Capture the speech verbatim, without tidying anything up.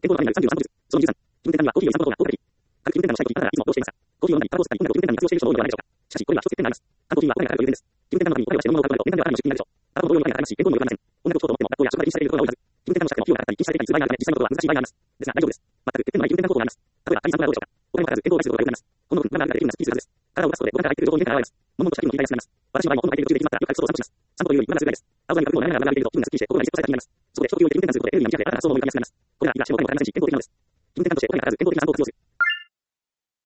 健康のためにあるさんじゅうさんこうずつ。そのにじゅうさん、気分転換にはコーヒーよりさん歩動が多くなり、各気分転換のしたいと聞いたならいつもこうしていました。コーヒーを飲んだり、タバコを吸ったり、音楽を気分転換に活用している人も多いのではないでしょうか。しかし、これは一つ欠点があります。缶コーヒーはコロナにかかるという点です。気分転換のためにお金をして飲むものを買うと、年間ではかなりの出費になるでしょう。タバコ同様にお金がかかりますし、健康にも良くなりません。音楽を聴こうと思っても、学校や職場で禁止されていることが多いはず。気分転換のしたくても費用がかかったり、禁止されていたりする場合があるため、実際のことは難しい場合があります。ですが、大丈夫です。全く欠点のない気分転換方法があります。例えば、他に参考がどうでしょうか。お金もかからず、健康を害することがよくなります。この分、ランナーが出てくるのがすっきりするはずです。体を動かすことで、ご飯から入ってくる情報に目から現れます。悶々とした気分の切り替えが進みます。私の場合も、本の入っている途中で行きますから、よく外を散歩します。散歩というより、今ならすぐらいです。青空に囲まれながらランナーが出ていると、気分がすっきりして、心がリセットされた気になります。そこで、一呼吸置いて気分転換することで、エネルギーが満ち溢れ、新たな発想も思い浮かびやすくなります。これが、東もお金もかからないし、健康的なのです。気分転換として、お金がかからず、健康的な散歩を活用する。